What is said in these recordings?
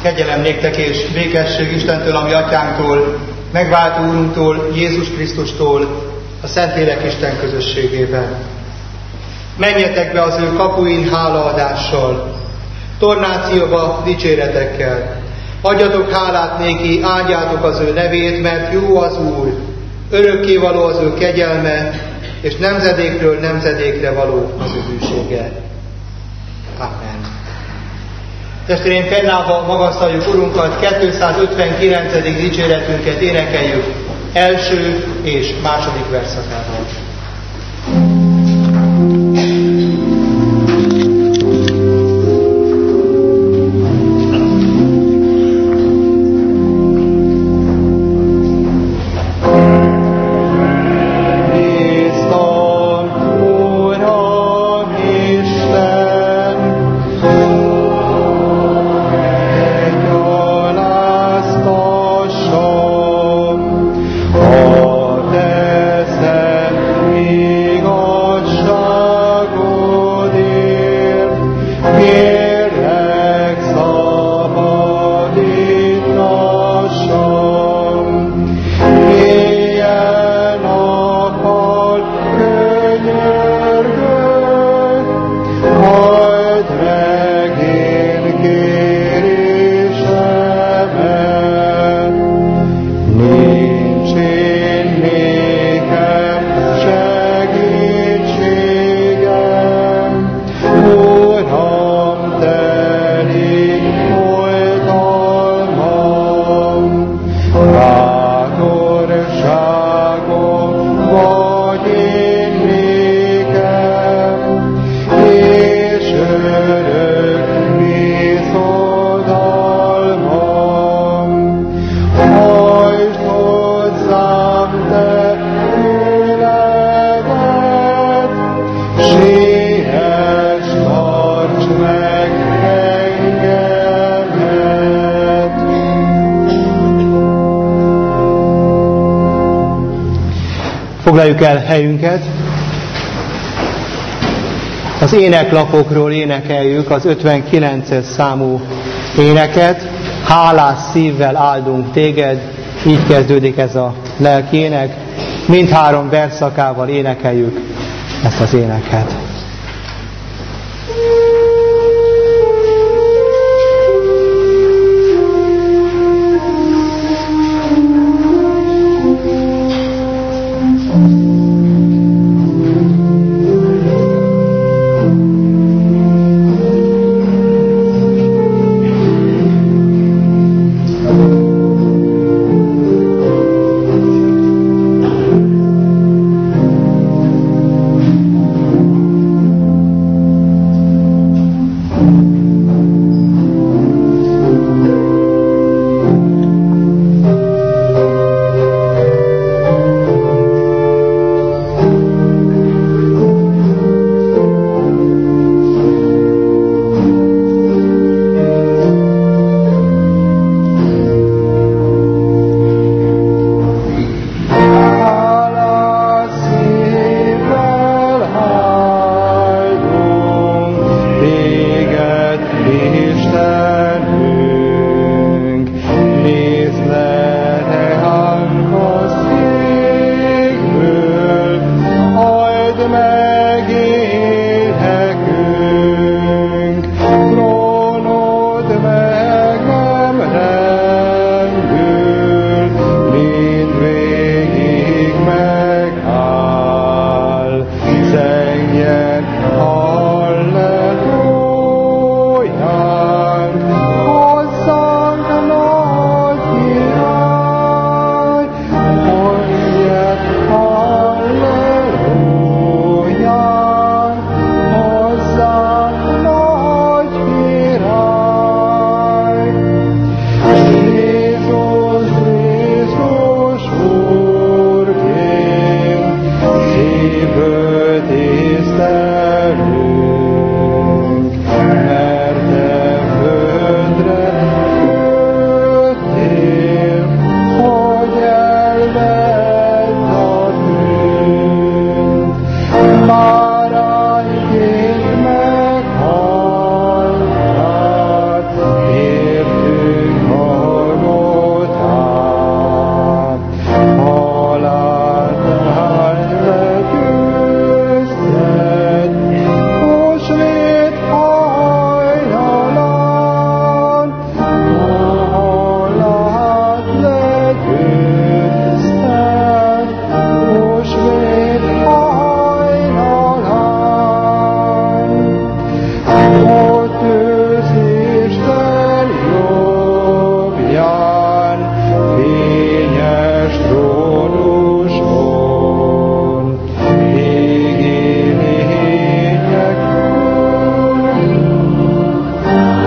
Kegyelem néktek és békesség Istentől, ami atyánktól, megváltó Úrunktól, Jézus Krisztustól, a Szentlélek Isten közösségében. Menjetek be az ő kapuin hálaadással, tornációba dicséretekkel. Adjatok hálát néki, áldjátok az ő nevét, mert jó az Úr, örökkévaló az ő kegyelme, és nemzedékről nemzedékre való az ő hűsége. Amen. Testvéreim, fennállva magasztaljuk Urunkat, 259. dicséretünket énekeljük első és második verszakával. Foglaljuk el helyünket. Az éneklapokról énekeljük az 59. számú éneket. Hálás szívvel áldunk téged, így kezdődik ez a lelkiének. Mindhárom versszakával énekeljük ezt az éneket.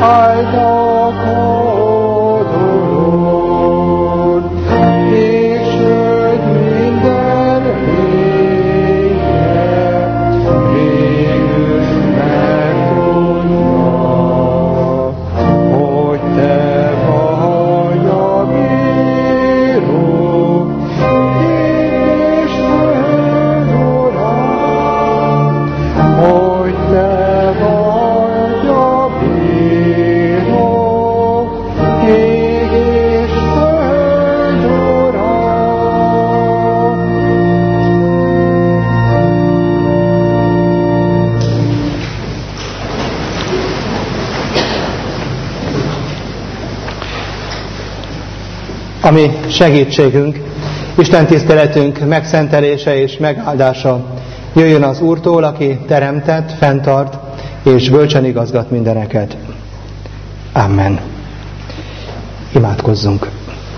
Ami segítségünk, Isten tiszteletünk megszentelése és megáldása jöjjön az Úrtól, aki teremtett, fenntart és bölcsen igazgat mindeneket. Amen. Imádkozzunk.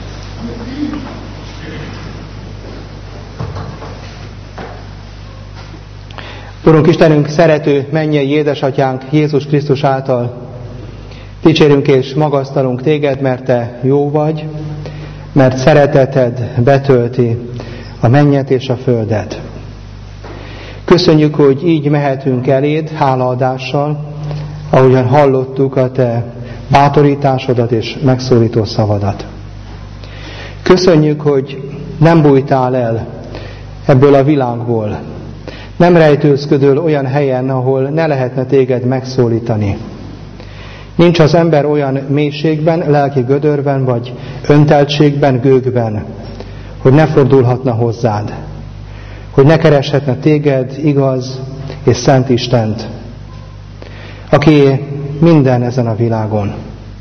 Urunk Istenünk, szerető mennyei édesatyánk Jézus Krisztus által dicsérünk és magasztalunk Téged, mert Te jó vagy, mert szereteted betölti a mennyet és a földet. Köszönjük, hogy így mehetünk eléd hálaadással, ahogyan hallottuk a Te bátorításodat és megszólító szavadat. Köszönjük, hogy nem bújtál el ebből a világból, nem rejtőzködöl olyan helyen, ahol ne lehetne téged megszólítani. Nincs az ember olyan mélységben, lelki gödörben vagy önteltségben, gőgben, hogy ne fordulhatna hozzád, hogy ne kereshetne téged, igaz és szent Istent, aki minden ezen a világon,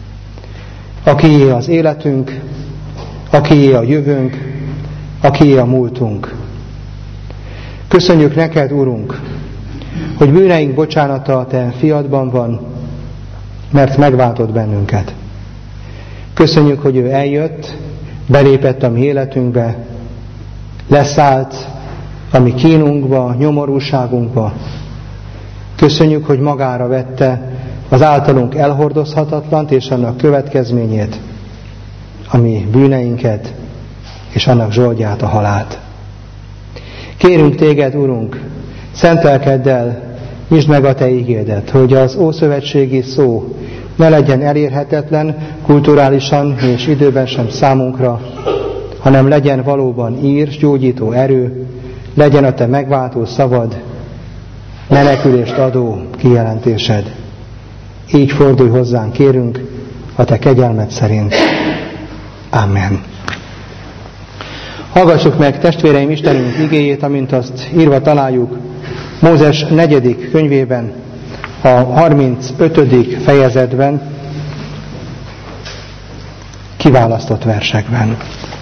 aki az életünk, aki a jövőnk, aki a múltunk. Köszönjük neked, Urunk, hogy bűneink bocsánata a Te fiadban van, mert megváltott bennünket. Köszönjük, hogy ő eljött, belépett a mi életünkbe, leszállt a mi kínunkba, nyomorúságunkba. Köszönjük, hogy magára vette az általunk elhordozhatatlant és annak következményét, a mi bűneinket és annak zsoldját, a halált. Kérünk téged, Urunk, szentelkedd el, nyisd meg a Te igédet, hogy az ószövetségi szó ne legyen elérhetetlen kulturálisan és időben sem számunkra, hanem legyen valóban ír, gyógyító erő, legyen a Te megváltó szavad, menekülést adó kijelentésed. Így fordulj hozzánk, kérünk, a Te kegyelmed szerint. Amen. Hallgassuk meg, testvéreim, Istenünk igéjét, amint azt írva találjuk Mózes 4. könyvében, a 35. fejezetben, kiválasztott versekben.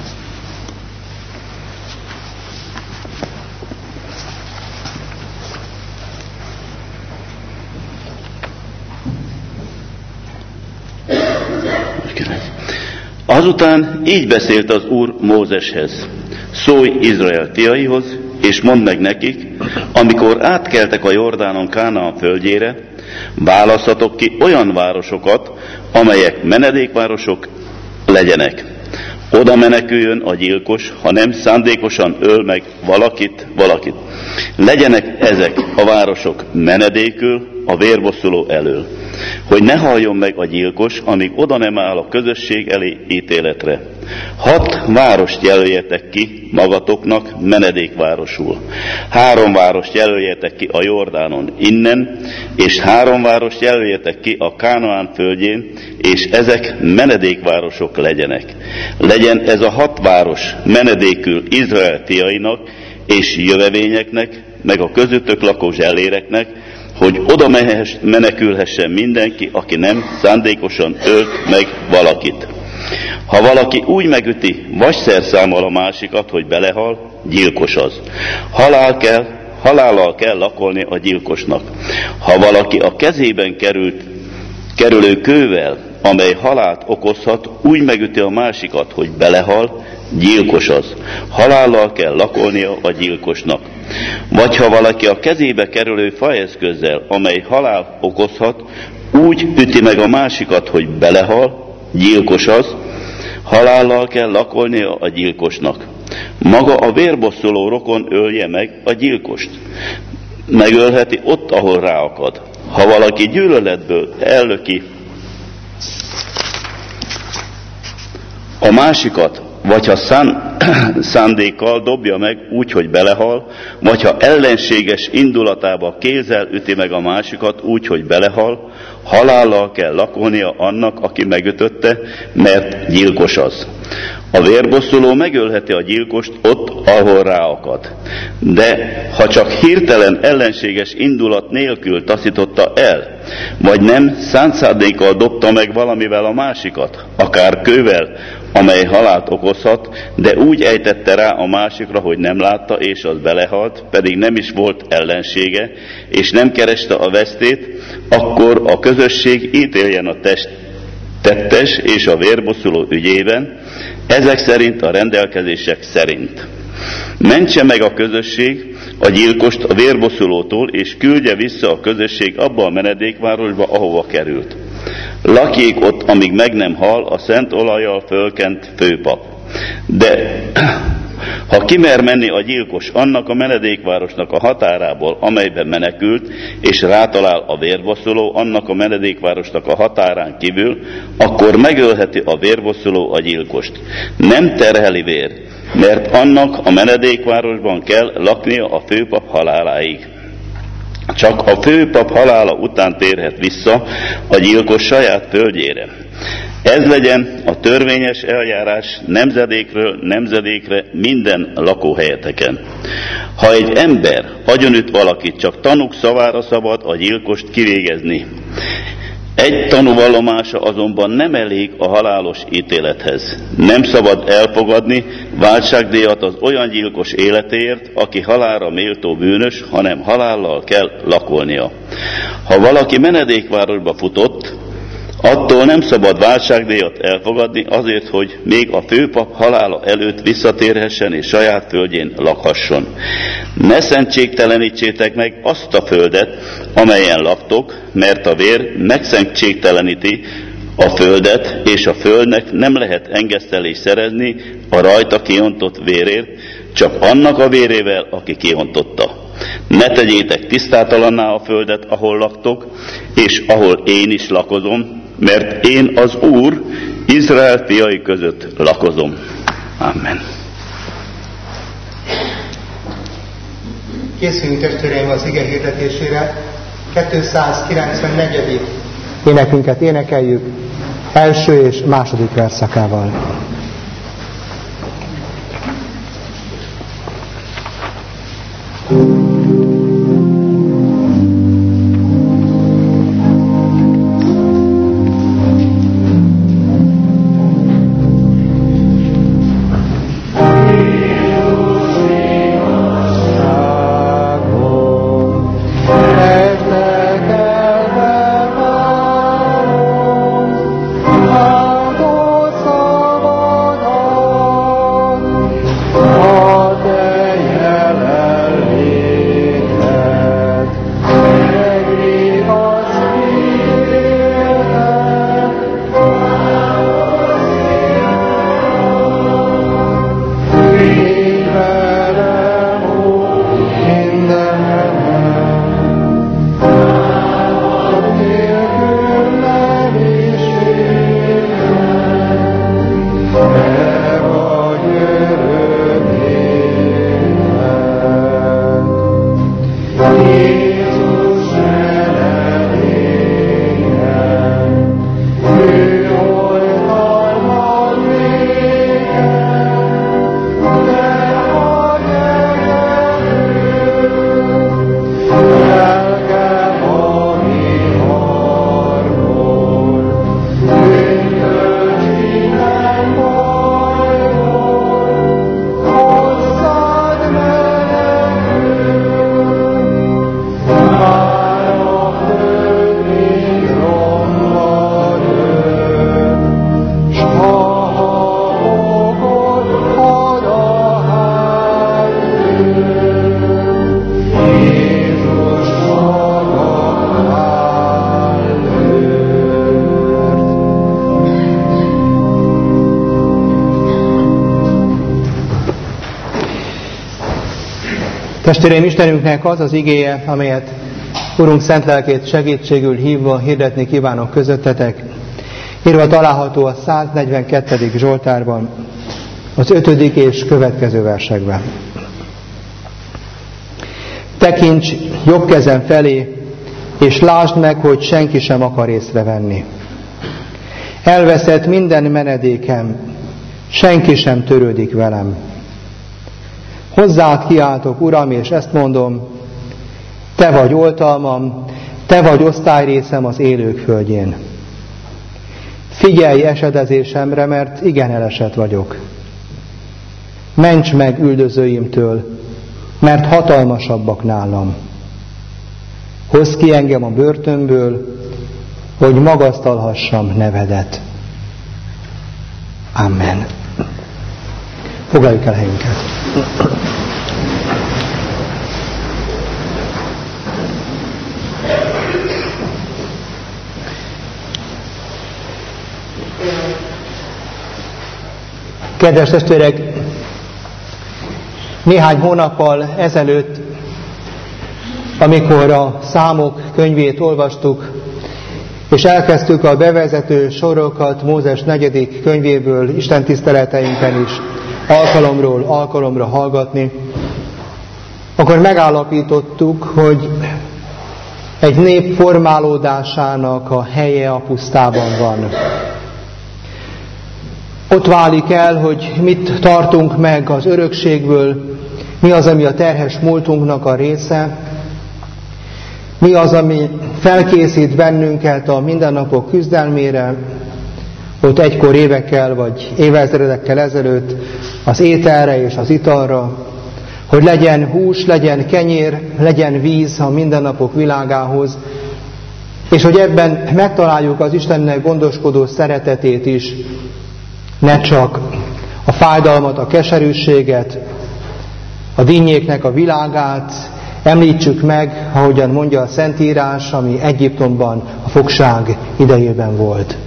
Azután így beszélt az Úr Mózeshez: szólj Izrael fiaihoz, és mondd meg nekik, amikor átkeltek a Jordánon Kánaán földjére, válasszatok ki olyan városokat, amelyek menedékvárosok legyenek. Oda meneküljön a gyilkos, ha nem szándékosan öl meg valakit. Legyenek ezek a városok menedékül a vérbosszuló elől, hogy ne halljon meg a gyilkos, amíg oda nem áll a közösség elé ítéletre. 6 várost jelöljetek ki magatoknak menedékvárosul. 3 várost jelöljetek ki a Jordánon innen, és 3 várost jelöljetek ki a Kánaán földjén, és ezek menedékvárosok legyenek. Legyen ez a 6 város menedékül Izrael fiainak és jövevényeknek, meg a közöttök lakó zselléreknek, hogy oda menekülhessen mindenki, aki nem szándékosan ölt meg valakit. Ha valaki úgy megüti, vasszerszámmal a másikat, hogy belehal, gyilkos az. Halállal kell lakolni a gyilkosnak. Ha valaki a kezében kerülő kővel, amely halált okozhat, úgy megüti a másikat, hogy belehal, gyilkos az. Halállal kell lakolnia a gyilkosnak. Vagy ha valaki a kezébe kerülő faeszközzel, amely halált okozhat, úgy üti meg a másikat, hogy belehal, gyilkos az, halállal kell lakolnia a gyilkosnak. Maga a vérbosszoló rokon ölje meg a gyilkost. Megölheti ott, ahol ráakad. Ha valaki gyűlöletből ellöki a másikat, vagy ha szándékkal dobja meg úgy, hogy belehal, vagy ha ellenséges indulatába kézzel üti meg a másikat úgy, hogy belehal, halállal kell lakolnia annak, aki megütötte, mert gyilkos az. A vérbosszuló megölheti a gyilkost ott, ahol ráakad. De ha csak hirtelen ellenséges indulat nélkül taszította el, vagy nem szánt szándékkal dobta meg valamivel a másikat, akár kővel, amely halált okozhat, de úgy ejtette rá a másikra, hogy nem látta, és az belehalt, pedig nem is volt ellensége, és nem kereste a vesztét, akkor a közösség ítéljen a tettes és a vérbosszuló ügyében, ezek szerint a rendelkezések szerint. Mentse meg a közösség a gyilkost a vérbosszulótól, és küldje vissza a közösség abba a menedékvárosba, ahova került. Lakjék ott, amíg meg nem hal a szent olajjal fölkent főpap. De ha kimer menni a gyilkos annak a menedékvárosnak a határából, amelyben menekült, és rátalál a vérbosszuló annak a menedékvárosnak a határán kívül, akkor megölheti a vérbosszuló a gyilkost. Nem terheli vér, mert annak a menedékvárosban kell laknia a főpap haláláig. Csak a főpap halála után térhet vissza a gyilkos saját földjére. Ez legyen a törvényes eljárás nemzedékről nemzedékre minden lakóhelyeteken. Ha egy ember agyonüt valakit, csak tanúk szavára szabad a gyilkost kivégezni. Egy tanúvallomása azonban nem elég a halálos ítélethez. Nem szabad elfogadni váltságdíjat az olyan gyilkos életéért, aki halálra méltó bűnös, hanem halállal kell lakolnia. Ha valaki menedékvárosba futott, attól nem szabad váltságdíjat elfogadni azért, hogy még a főpap halála előtt visszatérhessen és saját földjén lakhasson. Ne szentségtelenítsétek meg azt a földet, amelyen laktok, mert a vér megszentségteleníti a földet, és a földnek nem lehet engesztelést szerezni a rajta kiontott vérért, csak annak a vérével, aki kiontotta. Ne tegyétek tisztátalanná a földet, ahol laktok, és ahol én is lakozom, mert én az Úr Izrael fiai között lakozom. Amen. Készüljünk testvéreim az ige hirdetésére. 294. Énekünket énekeljük első és második verszakával. Szava Testvéreim, Istenünknek az az igéje, amelyet Urunk szent lelkét segítségül hívva hirdetni kívánok közöttetek, írva található a 142. Zsoltárban, az 5. és következő versekben. Tekints jobb kezem felé, és lásd meg, hogy senki sem akar észrevenni. Elveszett minden menedékem, senki sem törődik velem. Hozzád kiáltok, Uram, és ezt mondom, Te vagy oltalmam, Te vagy osztályrészem az élők földjén. Figyelj esedezésemre, mert igen elesett vagyok. Ments meg üldözőimtől, mert hatalmasabbak nálam. Hozz ki engem a börtönből, hogy magasztalhassam nevedet. Amen. Foglaljuk el helyünket. Kedves testvérek, néhány hónappal ezelőtt, amikor a Számok könyvét olvastuk, és elkezdtük a bevezető sorokat Mózes 4. könyvéből istentiszteleteinken is alkalomról alkalomra hallgatni, akkor megállapítottuk, hogy egy nép formálódásának a helye a pusztában van. Ott válik el, hogy mit tartunk meg az örökségből, mi az, ami a terhes múltunknak a része, mi az, ami felkészít bennünket a mindennapok küzdelmére, ott egykor évekkel vagy évezredekkel ezelőtt az ételre és az italra, hogy legyen hús, legyen kenyér, legyen víz a mindennapok világához, és hogy ebben megtaláljuk az Istennek gondoskodó szeretetét is, ne csak a fájdalmat, a keserűséget, a dinnyéknek a világát említsük meg, ahogyan mondja a Szentírás, ami Egyiptomban a fogság idejében volt.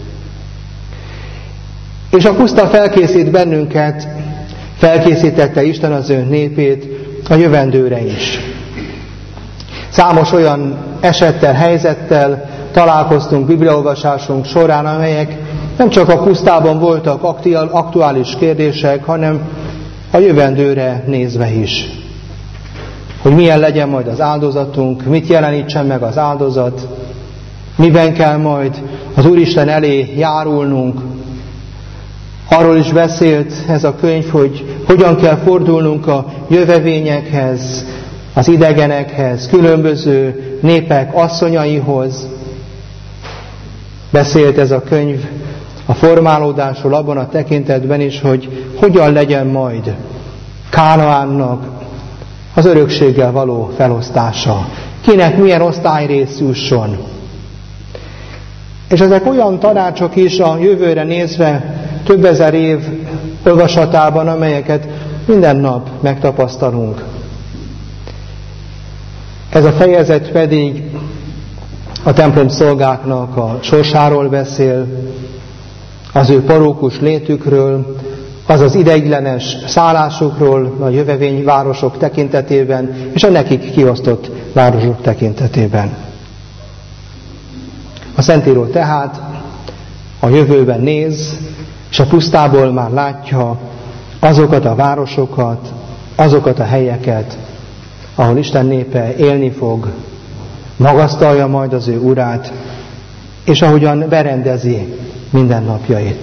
És a puszta felkészít bennünket, felkészítette Isten az ő népét a jövendőre is. Számos olyan esettel, helyzettel találkoztunk bibliaolvasásunk során, amelyek nem csak a pusztában voltak aktuális kérdések, hanem a jövendőre nézve is. Hogy milyen legyen majd az áldozatunk, mit jelenítsen meg az áldozat, miben kell majd az Úristen elé járulnunk. Arról is beszélt ez a könyv, hogy hogyan kell fordulnunk a jövevényekhez, az idegenekhez, különböző népek asszonyaihoz. Beszélt ez a könyv a formálódásról abban a tekintetben is, hogy hogyan legyen majd Kánaánnak az örökséggel való felosztása. Kinek milyen osztályrész jusson. És ezek olyan tanácsok is a jövőre nézve több ezer év olvasatában, amelyeket minden nap megtapasztalunk. Ez a fejezet pedig a templom szolgáknak a sorsáról beszél, az ő parókus létükről, azaz ideiglenes szállásukról a jövevényvárosok tekintetében, és a nekik kiosztott városok tekintetében. A Szentíró tehát a jövőben néz, és a pusztából már látja azokat a városokat, azokat a helyeket, ahol Isten népe élni fog, magasztalja majd az ő urát, és ahogyan berendezi mindennapjait.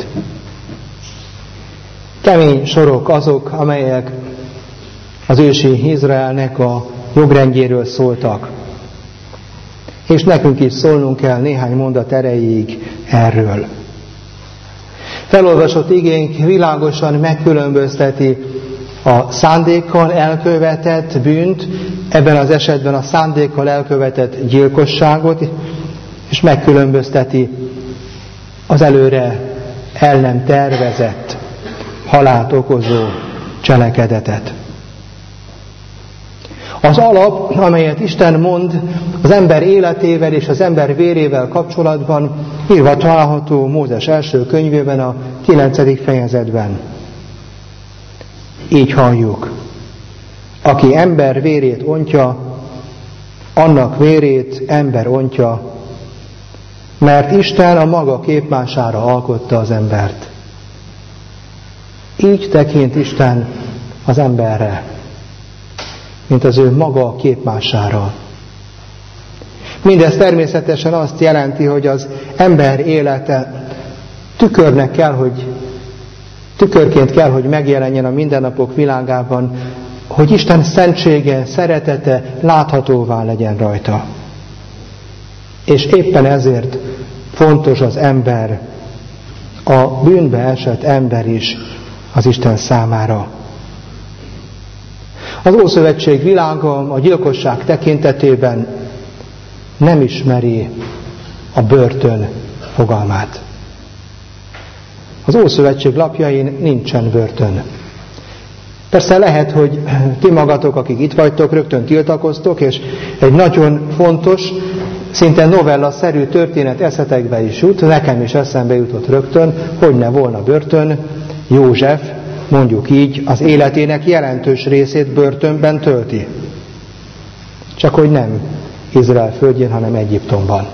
Kemény sorok azok, amelyek az ősi Izraelnek a jogrendjéről szóltak. És nekünk is szólnunk kell néhány mondat erejéig erről. Felolvasott igénk világosan megkülönbözteti a szándékkal elkövetett bűnt, ebben az esetben a szándékkal elkövetett gyilkosságot, és megkülönbözteti az előre el nem tervezett, halált okozó cselekedetet. Az alap, amelyet Isten mond az ember életével és az ember vérével kapcsolatban, írva található Mózes első könyvében, a 9. fejezetben. Így halljuk. aki ember vérét ontja, annak vérét ember ontja, mert Isten a maga képmására alkotta az embert. Így tekint Isten az emberre, mint az ő maga képmására. Mindez természetesen azt jelenti, hogy az ember élete tükörként kell, hogy megjelenjen a mindennapok világában, hogy Isten szentsége, szeretete láthatóvá legyen rajta. És éppen ezért fontos az ember, a bűnbe esett ember is az Isten számára. Az Ószövetség világa a gyilkosság tekintetében nem ismeri a börtön fogalmát. Az Ószövetség lapjain nincsen börtön. Persze lehet, hogy ti magatok, akik itt vagytok, rögtön tiltakoztok, és egy nagyon fontos, szinte novella-szerű történet eszetekbe is jut, nekem is eszembe jutott rögtön, hogy ne volna börtön. József, mondjuk így, az életének jelentős részét börtönben tölti. Csak hogy nem Izrael földjén, hanem Egyiptomban.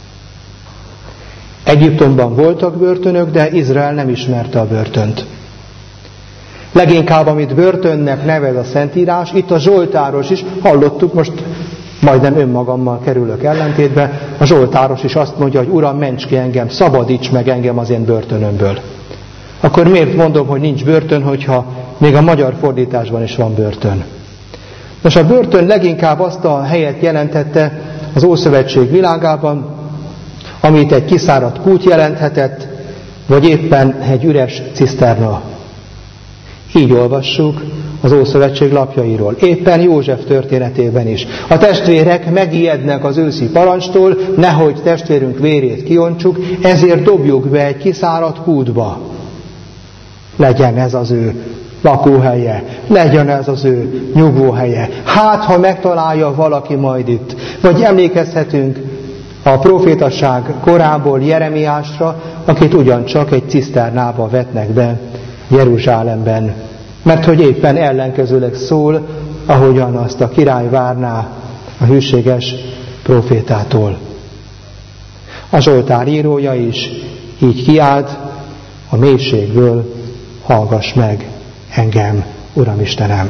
Egyiptomban voltak börtönök, de Izrael nem ismerte a börtönt. Leginkább, amit börtönnek nevez a Szentírás, itt a Zsoltáros is, hallottuk, most majdnem önmagammal kerülök ellentétbe, a Zsoltáros is azt mondja, hogy Uram, ments ki engem, szabadíts meg engem az én börtönömből. Akkor miért mondom, hogy nincs börtön, hogyha még a magyar fordításban is van börtön? Nos, a börtön leginkább azt a helyet jelentette az Ószövetség világában, amit egy kiszáradt kút jelenthetett, vagy éppen egy üres ciszterna. Így olvassuk az Ószövetség lapjairól. Éppen József történetében is. A testvérek megijednek az őszi parancstól, nehogy testvérünk vérét kiontsuk, ezért dobjuk be egy kiszáradt kútba. Legyen ez az ő lakóhelye, legyen ez az ő nyugvóhelye. Hát, ha megtalálja valaki majd itt. Vagy emlékezhetünk a profétasság korából Jeremiásra, akit ugyancsak egy ciszternába vetnek be Jeruzsálemben. Mert hogy éppen ellenkezőleg szól, ahogyan azt a király várná a hűséges profétától. A Zsoltár írója is így kiált a mélységből, hallgass meg engem, Uram Istenem.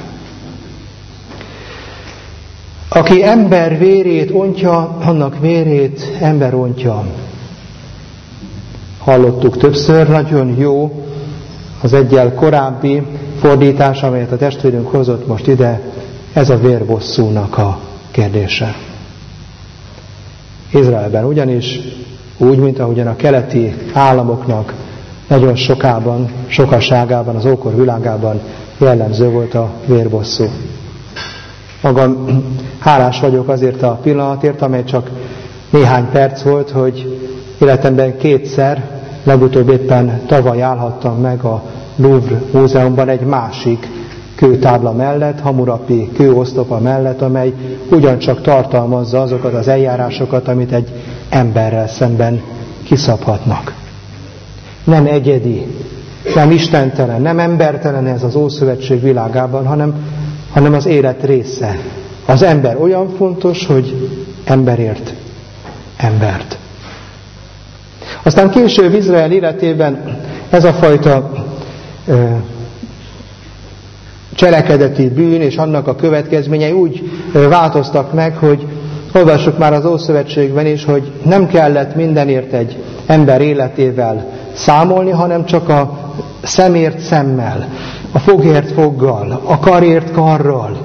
Aki ember vérét ontja, annak vérét ember ontja. Hallottuk többször, nagyon jó az egyel korábbi fordítás, amelyet a testvérünk hozott most ide, ez a vérbosszúnak a kérdése. Izraelben ugyanis, úgy, mint ahogyan a keleti államoknak nagyon sokaságában, az ókor világában jellemző volt a vérbosszú. Magam hálás vagyok azért a pillanatért, amely csak néhány perc volt, hogy életemben kétszer, legutóbb éppen tavaly állhattam meg a Louvre múzeumban egy másik kőtábla mellett, Hammurapi kőoszlopa mellett, amely ugyancsak tartalmazza azokat az eljárásokat, amit egy emberrel szemben kiszabhatnak. Nem egyedi, nem istentelen, nem embertelen ez az Ószövetség világában, hanem az élet része. Az ember olyan fontos, hogy emberért embert. Aztán később Izrael életében ez a fajta cselekedeti bűn és annak a következményei úgy változtak meg, hogy olvassuk már az Ószövetségben is, hogy nem kellett mindenért egy ember életével számolni, hanem csak a szemért szemmel, a fogért foggal, a karért karral.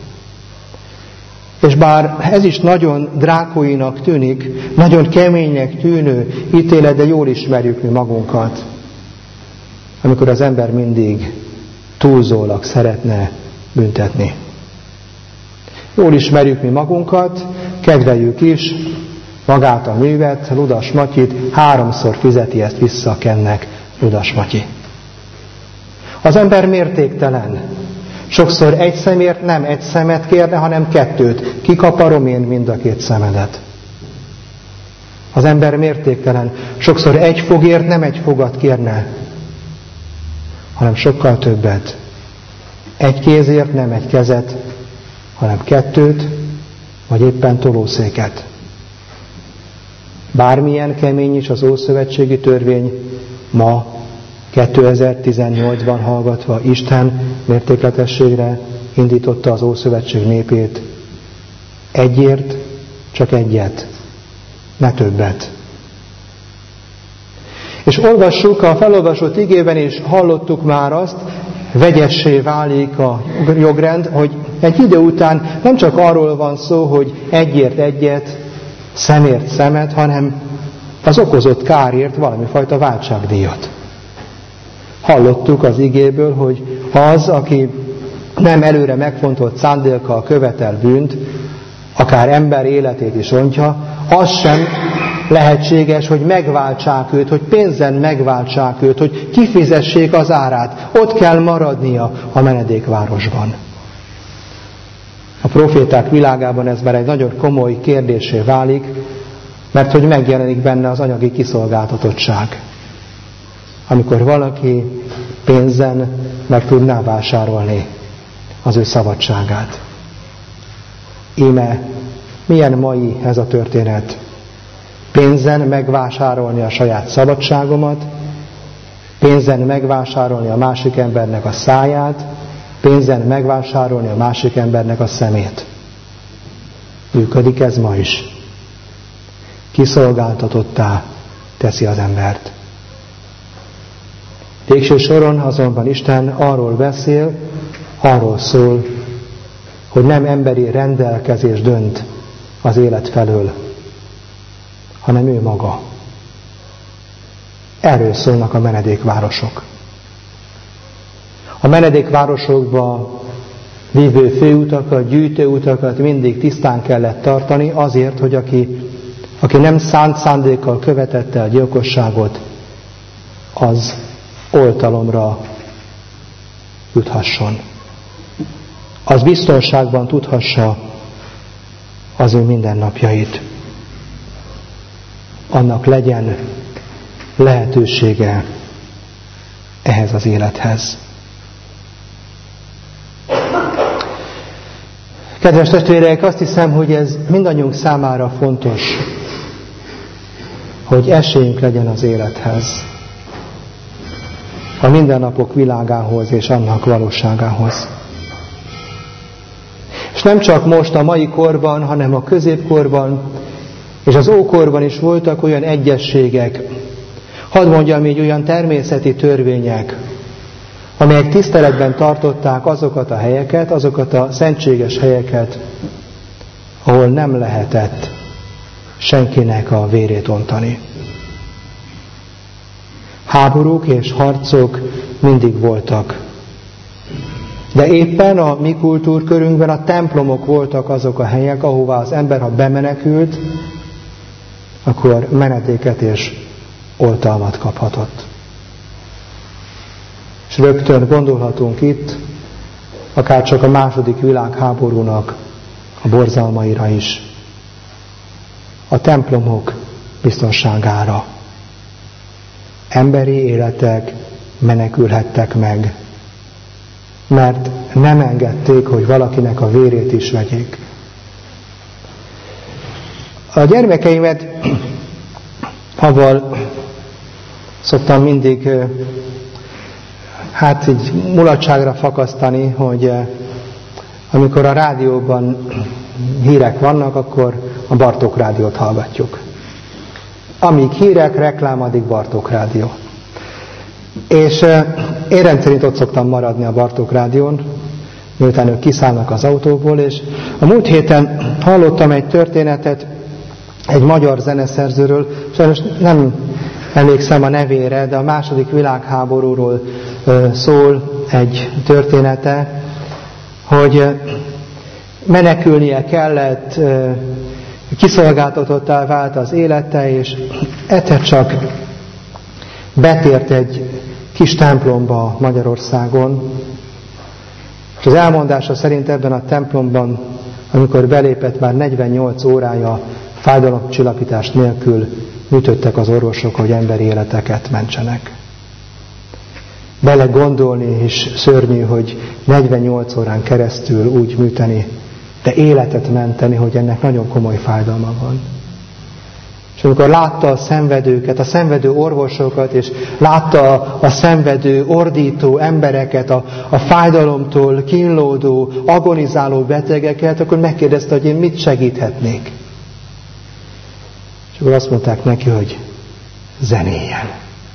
És bár ez is nagyon drákóinak tűnik, nagyon keménynek tűnő ítélet, de jól ismerjük mi magunkat, amikor az ember mindig túlzólag szeretne büntetni. Jól ismerjük mi magunkat, kedveljük is magát a művet, Ludas Matyit, 3-szor fizeti ezt vissza Kennek Ludas Matyi. Az ember mértéktelen. Sokszor egy szemért nem egy szemet kérne, hanem 2. Kikaparom én mind a 2 szemedet. Az ember mértéktelen. Sokszor egy fogért nem egy fogat kérne, hanem sokkal többet. Egy kézért nem egy kezet, hanem 2, vagy éppen tolószéket. Bármilyen kemény is az ószövetségi törvény, ma 2018-ban hallgatva Isten mértékletességre indította az Ószövetség népét. Egyért, csak egyet, ne többet. És olvassuk a felolvasott igében, és hallottuk már azt, vegyessé válik a jogrend, hogy egy idő után nem csak arról van szó, hogy egyért egyet, szemért szemet, hanem az okozott kárért valamifajta váltságdíjat. Hallottuk az igéből, hogy az, aki nem előre megfontolt szándékkal követel bűnt, akár ember életét is rontja, az sem lehetséges, hogy megváltsák őt, hogy pénzen megváltsák őt, hogy kifizessék az árát. Ott kell maradnia a menedékvárosban. A proféták világában ez már egy nagyon komoly kérdésé válik, mert hogy megjelenik benne az anyagi kiszolgáltatottság. Amikor valaki pénzen meg tudná vásárolni az ő szabadságát. Íme, milyen mai ez a történet? Pénzen megvásárolni a saját szabadságomat, pénzen megvásárolni a másik embernek a száját, pénzen megvásárolni a másik embernek a szemét. Működik ez ma is. Kiszolgáltatottá teszi az embert. Végső soron azonban Isten arról beszél, arról szól, hogy nem emberi rendelkezés dönt az élet felől, hanem ő maga. Erről szólnak a menedékvárosok. A menedékvárosokba vívő főutakat, gyűjtőutakat mindig tisztán kellett tartani azért, hogy aki nem szánt szándékkal követette a gyilkosságot, az oltalomra juthasson. Az biztonságban tudhassa az ő mindennapjait. Annak legyen lehetősége ehhez az élethez. Kedves testvérek, azt hiszem, hogy ez mindannyiunk számára fontos, hogy esélyünk legyen az élethez, a mindennapok világához és annak valóságához. És nem csak most a mai korban, hanem a középkorban és az ókorban is voltak olyan egyezségek, hadd mondjam így, olyan természeti törvények, amelyek tiszteletben tartották azokat a helyeket, azokat a szentséges helyeket, ahol nem lehetett senkinek a vérét ontani. Háborúk és harcok mindig voltak. De éppen a mi kultúrkörünkben a templomok voltak azok a helyek, ahová az ember, ha bemenekült, akkor menedéket és oltalmat kaphatott. És rögtön gondolhatunk itt, akár csak a második világháborúnak a borzalmaira is. A templomok biztonságára. Emberi életek menekülhettek meg, mert nem engedték, hogy valakinek a vérét is vegyék. A gyermekeimet avval szoktam mindig így mulatságra fakasztani, hogy amikor a rádióban hírek vannak, akkor a Bartók rádiót hallgatjuk. Amíg hírek, reklám, addig Bartók rádió. És én rendszerint ott szoktam maradni a Bartók rádión, miután ők kiszállnak az autóból, és a múlt héten hallottam egy történetet egy magyar zeneszerzőről, sajnos nem emlékszem a nevére, de a második világháborúról szól egy története, hogy menekülnie kellett, kiszolgáltatottá vált az élete, és egyszer csak betért egy kis templomba Magyarországon, és az elmondása szerint ebben a templomban, amikor belépett, már 48 órája fájdalomcsillapítás nélkül műtöttek az orvosok, hogy emberi életeket mentsenek. Bele gondolni is szörnyű, hogy 48 órán keresztül úgy műteni de életet menteni, hogy ennek nagyon komoly fájdalma van. És amikor látta a szenvedőket, a szenvedő orvosokat, és látta a szenvedő, ordító embereket, a fájdalomtól kínlódó, agonizáló betegeket, akkor megkérdezte, hogy én mit segíthetnék. És akkor azt mondták neki, hogy zenéljen.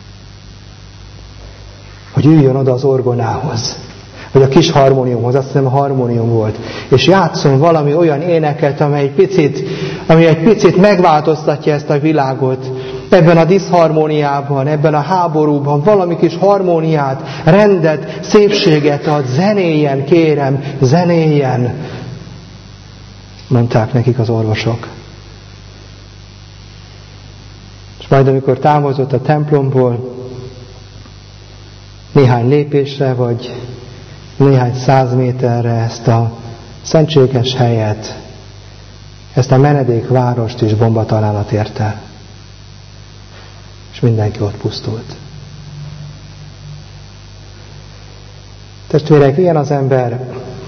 Hogy üljön oda az orgonához, vagy a kis harmóniumhoz, azt hiszem a harmónium volt, és játszon valami olyan éneket, ami egy picit megváltoztatja ezt a világot. Ebben a diszharmóniában, ebben a háborúban valami kis harmóniát, rendet, szépséget ad, zenéljen, kérem, zenéljen, mondták nekik az orvosok. És majd amikor távozott a templomból, néhány lépésre, vagy néhány 100 méterre ezt a szentséges helyet, ezt a menedékvárost is bombatalálat érte. És mindenki ott pusztult. Testvérek, ilyen az ember,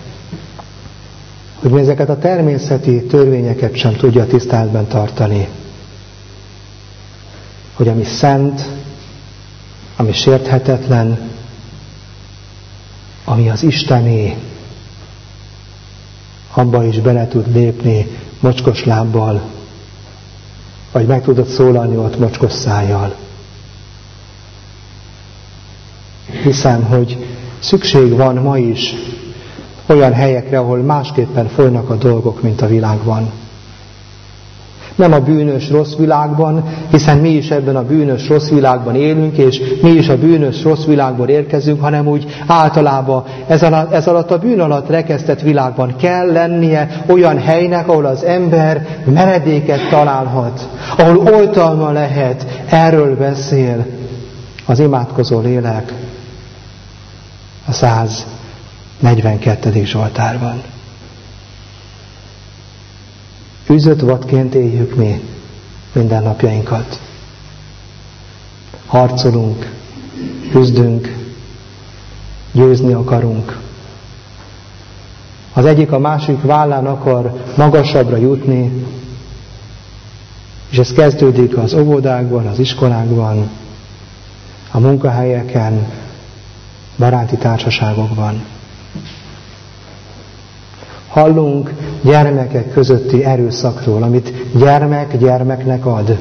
hogy ezeket a természeti törvényeket sem tudja tiszteletben tartani. Hogy ami szent, ami sérthetetlen, ami az Istené, abba is bele tud lépni mocskos lábbal, vagy meg tudod szólalni ott mocskos szájjal. Hiszem, hogy szükség van ma is olyan helyekre, ahol másképpen folynak a dolgok, mint a világban. Nem a bűnös rossz világban, hiszen mi is ebben a bűnös rossz világban élünk, és mi is a bűnös rossz világból érkezünk, hanem úgy általában ez alatt a bűn alatt rekesztett világban kell lennie olyan helynek, ahol az ember menedéket találhat, ahol oltalma lehet, erről beszél az imádkozó lélek a 142. Zsoltárban. Űzött vadként éljük mi mindennapjainkat. Harcolunk, küzdünk, győzni akarunk. Az egyik a másik vállán akar magasabbra jutni, és ez kezdődik az óvodákban, az iskolákban, a munkahelyeken, baráti társaságokban. Hallunk gyermekek közötti erőszakról, amit gyermek gyermeknek ad.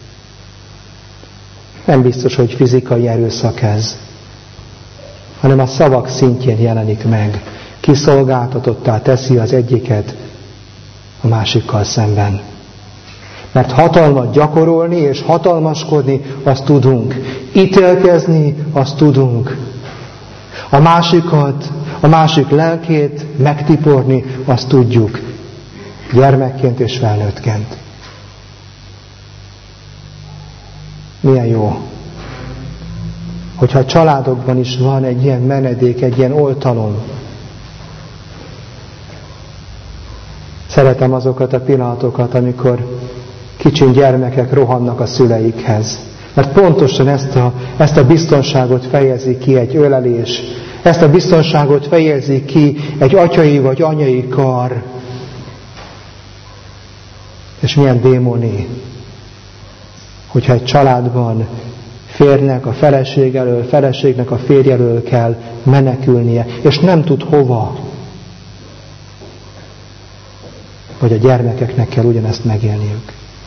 Nem biztos, hogy fizikai erőszak ez, hanem a szavak szintjén jelenik meg. Kiszolgáltatottá teszi az egyiket a másikkal szemben. Mert hatalmat gyakorolni és hatalmaskodni, azt tudunk. Ítélkezni, azt tudunk. A másikat, a másik lelkét megtiporni, azt tudjuk. Gyermekként és felnőttként. Milyen jó, hogyha a családokban is van egy ilyen menedék, egy ilyen oltalom. Szeretem azokat a pillanatokat, amikor kicsin gyermekek rohannak a szüleikhez. Mert pontosan ezt a biztonságot fejezi ki egy ölelés, ezt a biztonságot fejezi ki egy atyai vagy anyai kar. És milyen démoni, hogyha egy családban férnek a feleség elől, feleségnek a férj elől kell menekülnie, és nem tud hova. Vagy a gyermekeknek kell ugyanezt megélniük.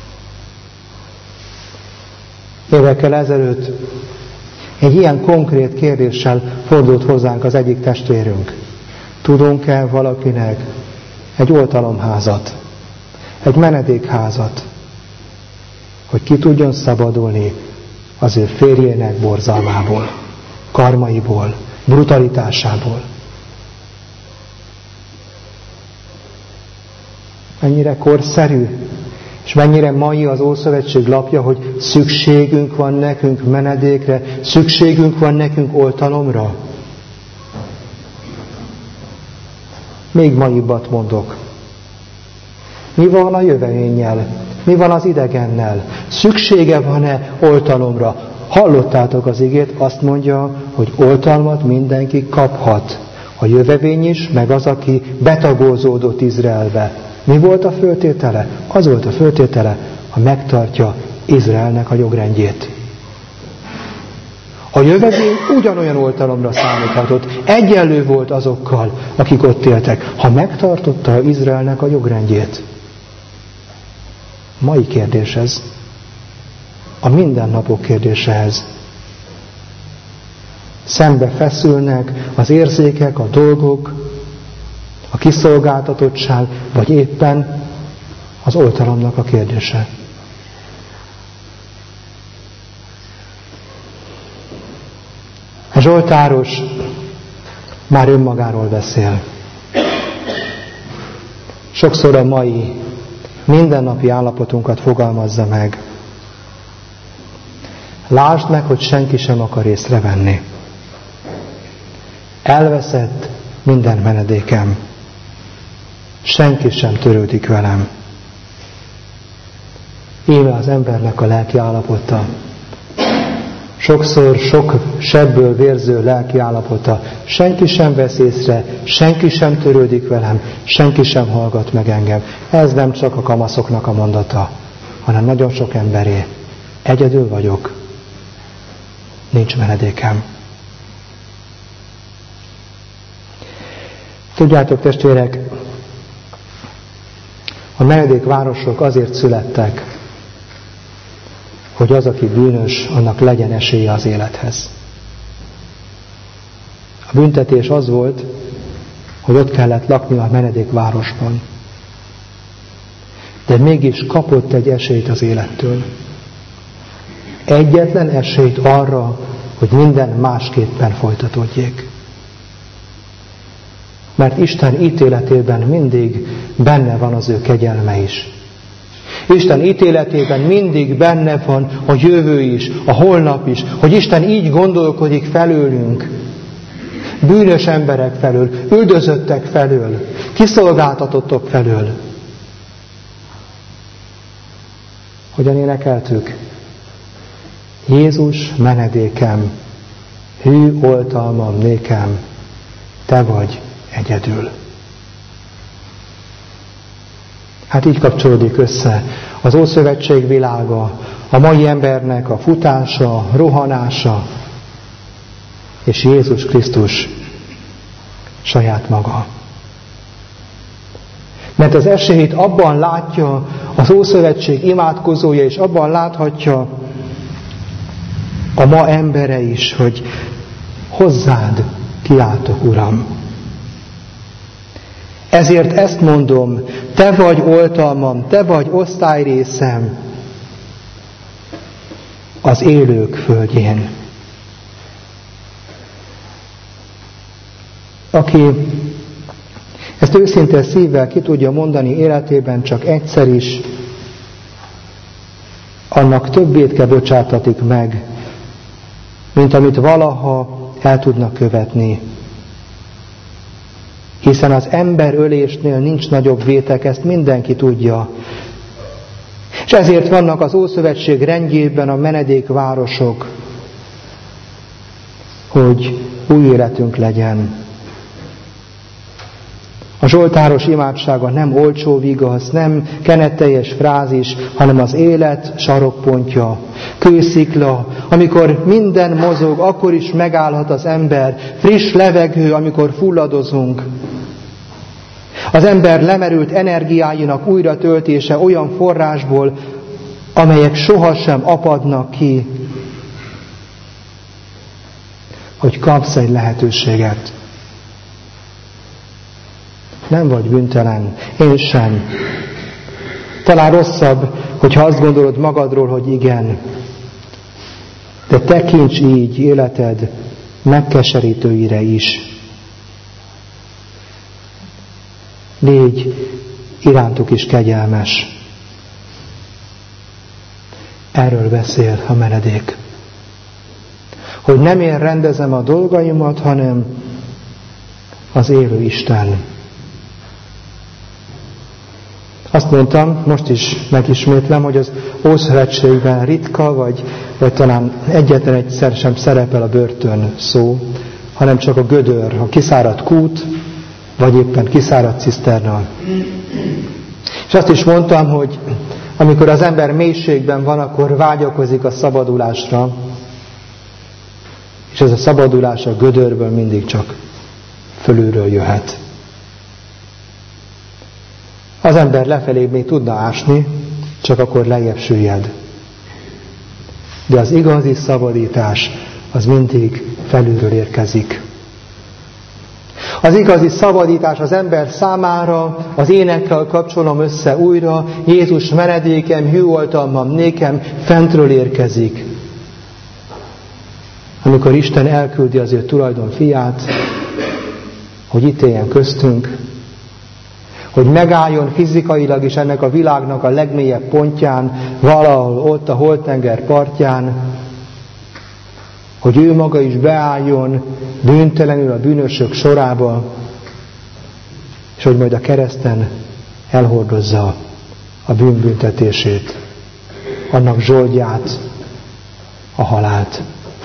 Évekkel ezelőtt egy ilyen konkrét kérdéssel fordult hozzánk az egyik testvérünk. Tudunk-e valakinek egy oltalomházat, egy menedékházat, hogy ki tudjon szabadulni az ő férjének borzalmából, karmaiból, brutalitásából? Mennyire korszerű, és mennyire mai az Ószövetség lapja, hogy szükségünk van nekünk menedékre, szükségünk van nekünk oltalomra. Még maibbat mondok. Mi van a jövevénnyel? Mi van az idegennel? Szüksége van-e oltalomra? Hallottátok az igét, azt mondja, hogy oltalmat mindenki kaphat. A jövevény is, meg az, aki betagolzódott Izraelbe. Mi volt a föltétele? Az volt a föltétele, ha megtartja Izraelnek a jogrendjét. A jövevény ugyanolyan oltalomra számíthatott, egyenlő volt azokkal, akik ott éltek, ha megtartotta Izraelnek a jogrendjét. Mai kérdés ez. A mindennapok kérdése ez. Szembe feszülnek az érzékek, a dolgok, a kiszolgáltatottság, vagy éppen az oltalomnak a kérdése. A zsoltáros már önmagáról beszél. Sokszor a mai mindennapi állapotunkat fogalmazza meg. Lásd meg, hogy senki sem akar észrevenni. Elveszett minden menedékem. Senki sem törődik velem. Íme az embernek a lelki állapota. Sokszor sok sebből vérző lelki állapota. Senki sem vesz észre, senki sem törődik velem, senki sem hallgat meg engem. Ez nem csak a kamaszoknak a mondata, hanem nagyon sok emberé. Egyedül vagyok. Nincs menedékem. Tudjátok, testvérek, a menedékvárosok azért születtek, hogy az, aki bűnös, annak legyen esélye az élethez. A büntetés az volt, hogy ott kellett lakni a menedékvárosban. De mégis kapott egy esélyt az élettől. Egyetlen esélyt arra, hogy minden másképpen folytatódjék. Mert Isten ítéletében mindig benne van az ő kegyelme is. Isten ítéletében mindig benne van a jövő is, a holnap is, hogy Isten így gondolkodik felőlünk. Bűnös emberek felől, üldözöttek felől, kiszolgáltatottok felől. Hogyan énekeltük? Jézus menedékem, hű oltalmam nékem, te vagy egyedül. Hát így kapcsolódik össze az Ószövetség világa, a mai embernek a futása, rohanása, és Jézus Krisztus saját maga. Mert az esélyt abban látja az Ószövetség imádkozója, és abban láthatja a ma embere is, hogy hozzád kiáltok, Uram. Ezért ezt mondom, te vagy oltalmam, te vagy osztályrészem az élők földjén. Aki ezt őszinte szívvel ki tudja mondani életében csak egyszer is, annak többét kell bocsátatik meg, mint amit valaha el tudnak követni. Hiszen az emberölésnél nincs nagyobb vétek, ezt mindenki tudja. És ezért vannak az Ószövetség rendjében a menedékvárosok, hogy új életünk legyen. A zsoltáros imádsága nem olcsó vigasz, nem kenetteljes frázis, hanem az élet sarokpontja, kőszikla, amikor minden mozog, akkor is megállhat az ember, friss levegő, amikor fulladozunk. Az ember lemerült energiáinak újratöltése olyan forrásból, amelyek sohasem apadnak ki, hogy kapsz egy lehetőséget. Nem vagy bűntelen, én sem. Talán rosszabb, hogyha azt gondolod magadról, hogy igen. De tekints így életed megkeserítőire is. Légy irántuk is kegyelmes. Erről beszél a menedék. Hogy nem én rendezem a dolgaimat, hanem az élő Isten. Azt mondtam, most is megismétlem, hogy az Ószövetségben ritka, vagy talán egyetlen egyszer sem szerepel a börtön szó. hanem csak a gödör, a kiszáradt kút, vagy éppen kiszáradt ciszterna. És azt is mondtam, hogy amikor az ember mélységben van, akkor vágyakozik a szabadulásra, és ez a szabadulás a gödörből mindig csak fölülről jöhet. Az ember lefelé még tudna ásni, csak akkor lejjebb süllyed. De az igazi szabadítás az mindig felülről érkezik. Az igazi szabadítás az ember számára, az énekkel kapcsolom össze újra, Jézus menedékem, hűoltalmam nékem, fentről érkezik. Amikor Isten elküldi az ő tulajdon fiát, hogy itt éljen köztünk, hogy megálljon fizikailag is ennek a világnak a legmélyebb pontján, valahol ott a Holtenger partján, hogy ő maga is beálljon bűntelenül a bűnösök sorába, és hogy majd a kereszten elhordozza a bűnbüntetését, annak zsoldját, a halált.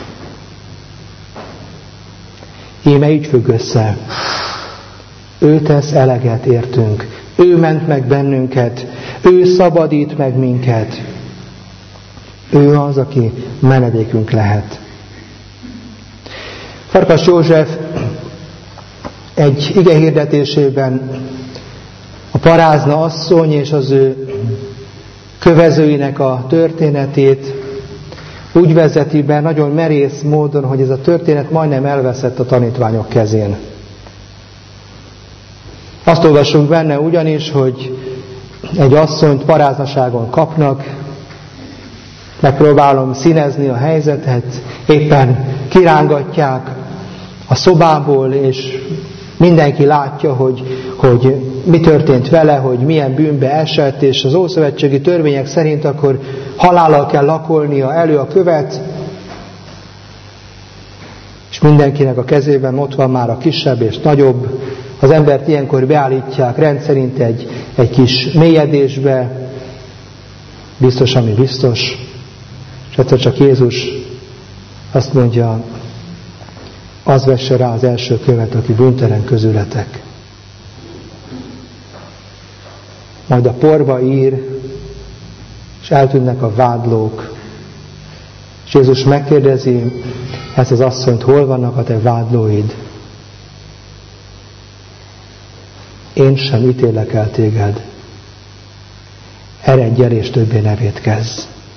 Íme így függ össze. Ő tesz eleget értünk. Ő ment meg bennünket. Ő szabadít meg minket. Ő az, aki menedékünk lehet. Farkas József egy igehirdetésében a parázna asszony és az ő kövezőinek a történetét úgy vezeti be nagyon merész módon, hogy ez a történet majdnem elveszett a tanítványok kezén. Azt olvasunk benne ugyanis, hogy egy asszonyt paráznaságon kapnak, megpróbálom színezni a helyzetet, éppen kirángatják a szobából, és mindenki látja, hogy mi történt vele, hogy milyen bűnbe esett, és az ószövetségi törvények szerint akkor halállal kell lakolnia elő a követ, és mindenkinek a kezében ott van már a kisebb és nagyobb. Az embert ilyenkor beállítják rendszerint egy kis mélyedésbe, biztos, ami biztos, és egyszer csak Jézus azt mondja, az vesse rá az első követ, aki bűntelen közületek. Majd a porba ír, és eltűnnek a vádlók. És Jézus megkérdezi ezt az asszonyt, hol vannak a te vádlóid? Én sem ítélek el téged. Eredj el, és többé ne vétkezz.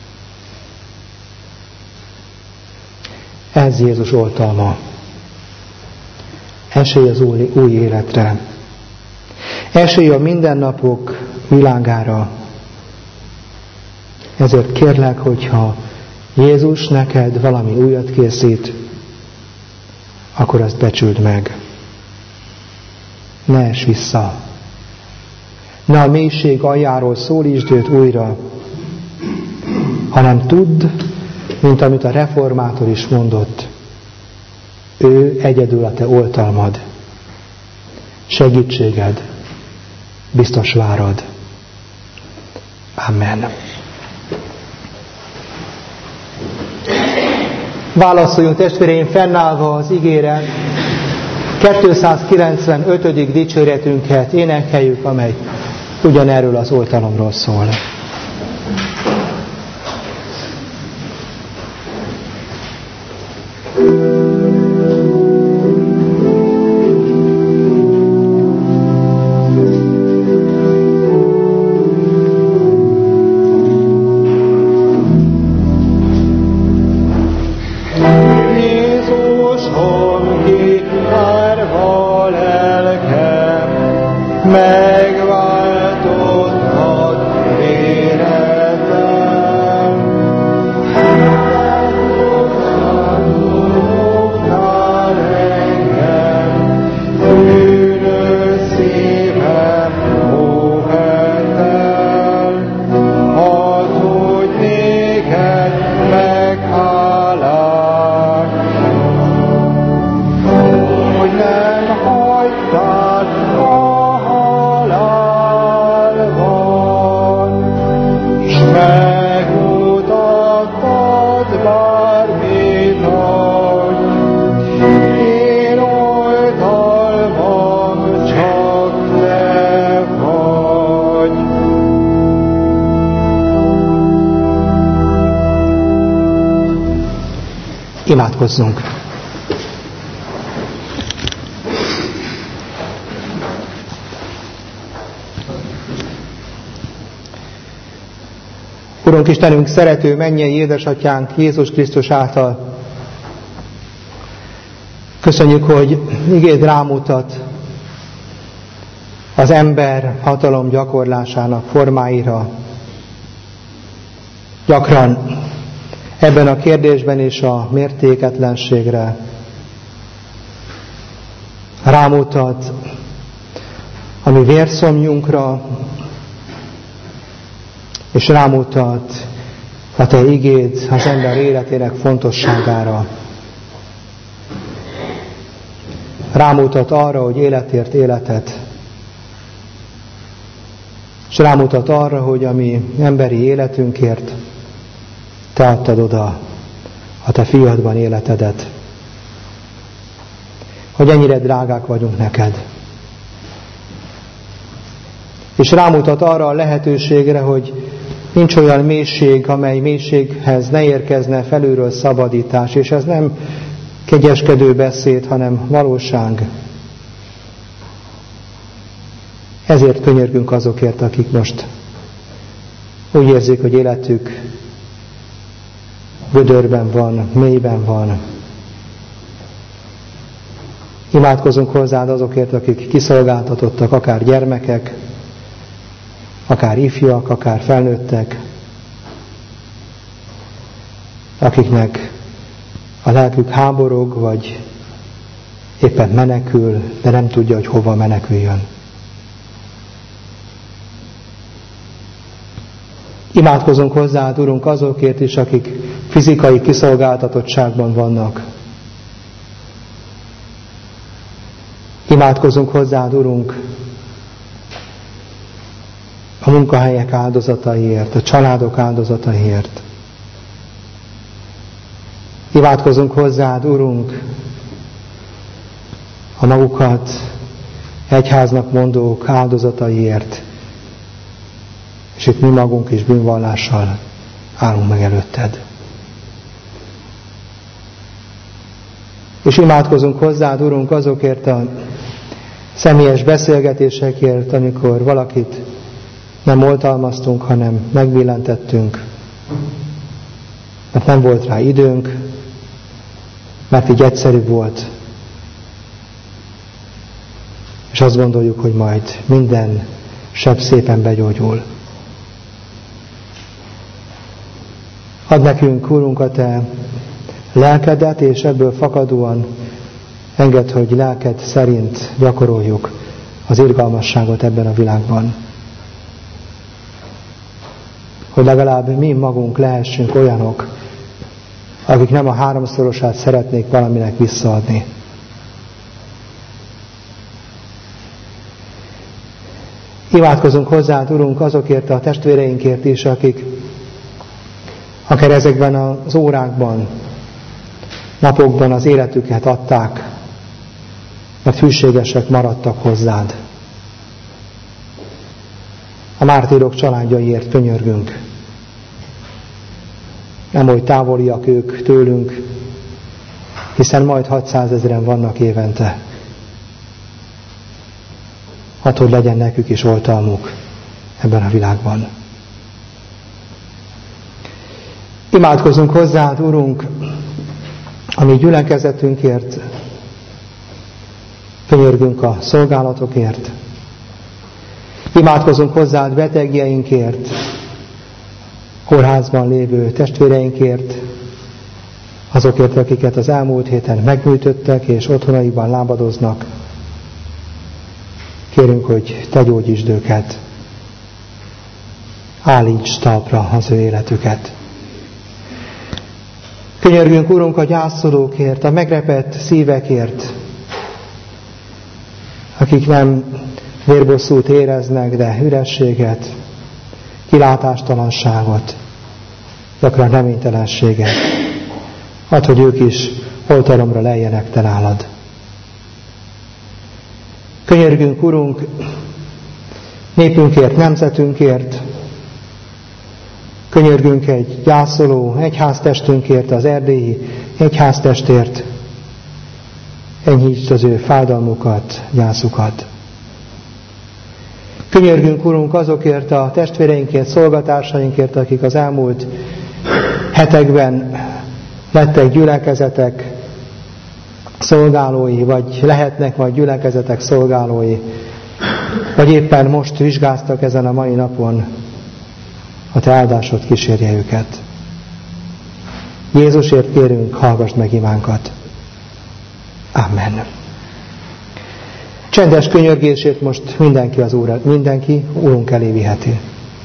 Ez Jézus oltalma. Esély az új életre. Esély a mindennapok világára. Ezért kérlek, hogyha Jézus neked valami újat készít, akkor ezt becsüld meg. Ne esd vissza. Ne a mélység aljáról szólítsd őt újra, hanem tudd, mint amit a reformátor is mondott, ő egyedül a te oltalmad, segítséged, biztos várad. Amen. Válaszoljunk testvéreim fennállva az igére, 295. dicséretünket énekeljük, amely ugyanerről az oltalomról szól. Hagytál a Imádkozzunk! Urunk Istenünk, szerető mennyei édesatyánk Jézus Krisztus által, köszönjük, hogy igéd rámutat az ember hatalom gyakorlásának formáira. Gyakran ebben a kérdésben is a mértéketlenségre. Rámutat a mi vérszomjunkra, és rámutat a te igéd az ember életének fontosságára. Rámutat arra, hogy életért életet. És rámutat arra, hogy a mi emberi életünkért te adtad oda a te fiadban életedet. Hogy ennyire drágák vagyunk neked. És rámutat arra a lehetőségre, hogy nincs olyan mélység, amely mélységhez ne érkezne felülről szabadítás, és ez nem kegyeskedő beszéd, hanem valóság. Ezért könyörgünk azokért, akik most úgy érzik, hogy életük gödörben van, mélyben van. Imádkozunk hozzád azokért, akik kiszolgáltatottak, akár gyermekek, akár ifjak, akár felnőttek, akiknek a lelkük háborog, vagy éppen menekül, de nem tudja, hogy hova meneküljön. Imádkozunk hozzád, Urunk, azokért is, akik fizikai kiszolgáltatottságban vannak. Imádkozunk hozzád, Urunk, a munkahelyek áldozataiért, a családok áldozataiért. Imádkozunk hozzád, Urunk, a magukat egyháznak mondók áldozataiért, és itt mi magunk is bűnvallással állunk meg előtted. És imádkozunk hozzád, Urunk, azokért a személyes beszélgetésekért, amikor valakit nem oltalmaztunk, hanem megbillentettünk, mert nem volt rá időnk, mert így egyszerűbb volt. És azt gondoljuk, hogy majd minden seb szépen begyógyul. Add nekünk, Urunk, a te lelkedet, és ebből fakadóan engedd, hogy lelked szerint gyakoroljuk az irgalmasságot ebben a világban. Hogy legalább mi magunk lehessünk olyanok, akik nem a háromszorosát szeretnék valaminek visszaadni. Imádkozunk hozzád, Urunk, azokért a testvéreinkért is, akik akár ezekben az órákban, napokban az életüket adták, mert hűségesek maradtak hozzád. A mártírok családjaiért könyörgünk. Nem oly távoliak ők tőlünk, hiszen majd 600 000 vannak évente. Hadd, hogy legyen nekük is oltalmuk ebben a világban. Imádkozunk hozzád, Urunk, a mi gyülekezetünkért, könyörgünk a szolgálatokért, imádkozunk hozzád betegjeinkért, kórházban lévő testvéreinkért, azokért, akiket az elmúlt héten megműtöttek és otthonaikban lábadoznak. Kérünk, hogy te gyógyítsd őket, állítsd talpra az ő életüket. Könyörgünk, Urunk, a gyászolókért, a megrepett szívekért, akik nem vérbosszút éreznek, de ürességet, kilátástalanságot, gyakran reménytelenséget. Add, hogy ők is oltalomra lejjenek te nálad. Könyörgünk, Urunk, népünkért, nemzetünkért, könyörgünk egy gyászoló egyháztestünkért, az erdélyi egyháztestért, enyhítsd az ő fájdalmukat, gyászukat. Könyörgünk, Urunk, azokért a testvéreinkért, szolgatársainkért, akik az elmúlt hetekben lettek gyülekezetek szolgálói, vagy lehetnek majd gyülekezetek szolgálói, vagy éppen most vizsgáztak ezen a mai napon, a Te áldásod kísérje őket. Jézusért kérünk, hallgass meg imánkat. Amen. Csendes könyörgését most mindenki Úrunk elé viheti.